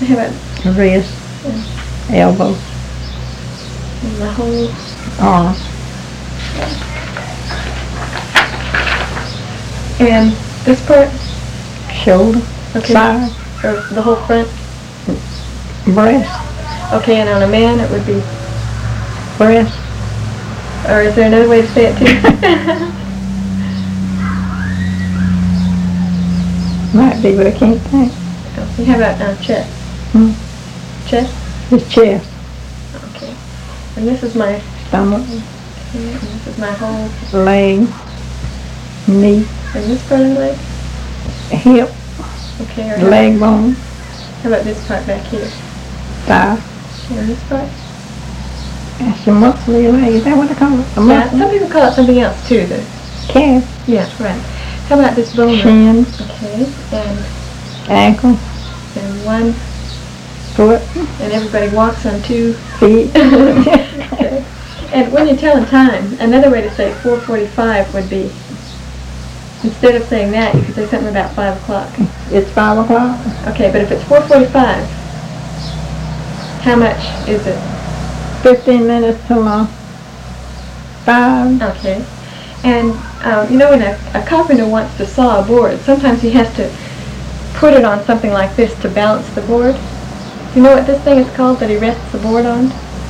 How about wrist, elbow, and the whole? arm, And this part? shoulder, Okay. side, Or the whole front? breast, Okay, and on a man it would be, breast, or is there another way to say it too? might be, but I can't think. Okay, how about chest? Hmm. Chest? His chest, Okay. And this is my, stomach, okay, and this is my whole, leg, knee, and this part of the leg? hip, Okay, or leg bone, how about this part back here? thigh. And this part? That's your muscle of your leg. Is that what they call it? A Yeah, muscle? some people call it something else too. The, Calf, yeah, right. How about this bone? shin, Okay, and ankle, one, foot, and everybody walks on 2 feet. Okay. And when you're telling time, another way to say 4:45 would be, instead of saying that, you could say something about 5 o'clock. It's 5 o'clock. Okay, but if it's 4:45, how much is it? 15 minutes till 5. Okay. And, you know, when a carpenter wants to saw a board, sometimes he has to put it on something like this to balance the board. You know what this thing is called that he rests the board on?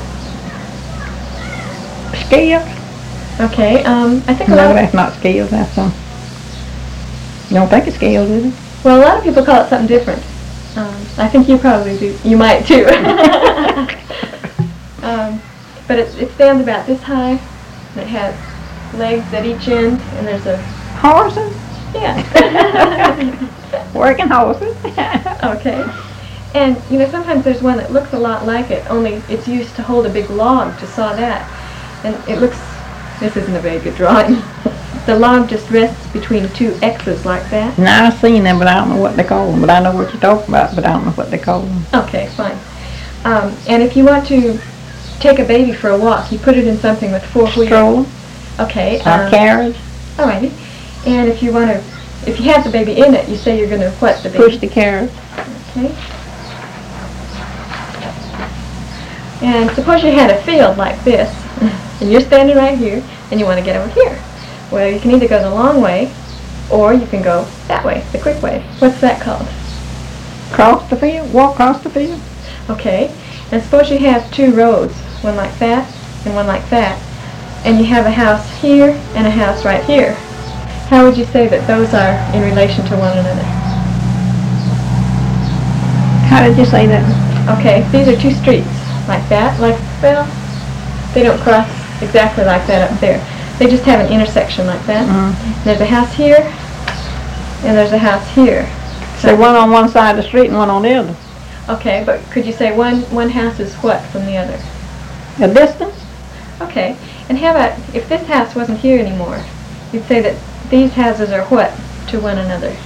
Scales? Okay, I think a No, lot of, that's not scales. That's some. You don't think it's scales, is it? well, a lot of people call it something different. I think you probably do. You might too. But it stands about this high, and it has legs at each end, and there's a, Horses? yeah. Working horses. Okay. And, you know, sometimes there's one that looks a lot like it, only it's used to hold a big log to saw that. And it looks, this isn't a very good drawing. The log just rests between 2 X's like that. Now I've seen them, but I don't know what they call them. But I know what you're talking about, but I don't know what they call them. Okay, fine. And if you want to take a baby for a walk, you put it in something with 4 wheels. Stroller, Okay. carriage, Alrighty. And if you want to, if you have the baby in it, you say you're going to what the baby? push the carriage. Okay. And suppose you had a field like this, and you're standing right here, and you want to get over here. Well, you can either go the long way, or you can go that way, the quick way. What's that called? Cross the field, walk across the field. Okay. And suppose you have 2 roads, one like that, and one like that, and you have a house here and a house right here. How would you say that those are in relation to one another? How did you say that? Okay, these are 2 streets, like that, like, well, they don't cross exactly like that up there. They just have an intersection like that. There's a house here, and there's a house here. So one on one side of the street and one on the other. Okay, but could you say one house is what from the other? A distance? Okay, and how about if this house wasn't here anymore? You'd say that these houses are what to one another?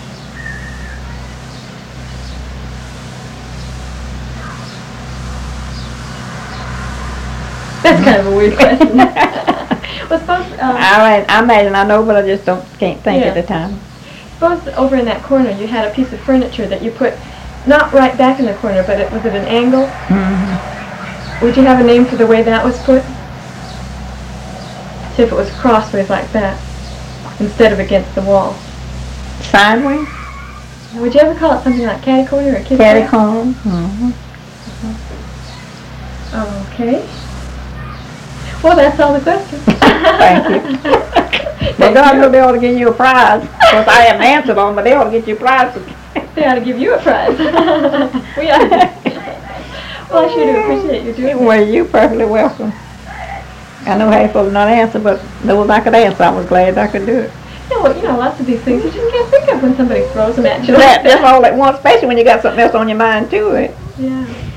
That's kind of a weird question. Well, suppose, I imagine I know, but I just can't think Yeah. at the time. suppose over in that corner you had a piece of furniture that you put not right back in the corner, but it was at an angle. Would you have a name for the way that was put? See if it was crossways like that, instead of against the wall. Sideways? Would you ever call it something like catty corner or kitty Catty corner? corner. Okay. Well, that's all the questions. Thank you. Well, God will be able to give you a prize. Of course, I haven't answered them, but they ought to get you a prize. They ought to give you a prize. We ought to. Well, I sure do appreciate you doing that. Well, you're perfectly welcome. I know half of them not answer, but those I could answer, I was glad I could do it. Yeah, well, you know, lots of these things you just can't think of when somebody throws them at you. That's all at once, especially when you got something else on your mind too. Yeah.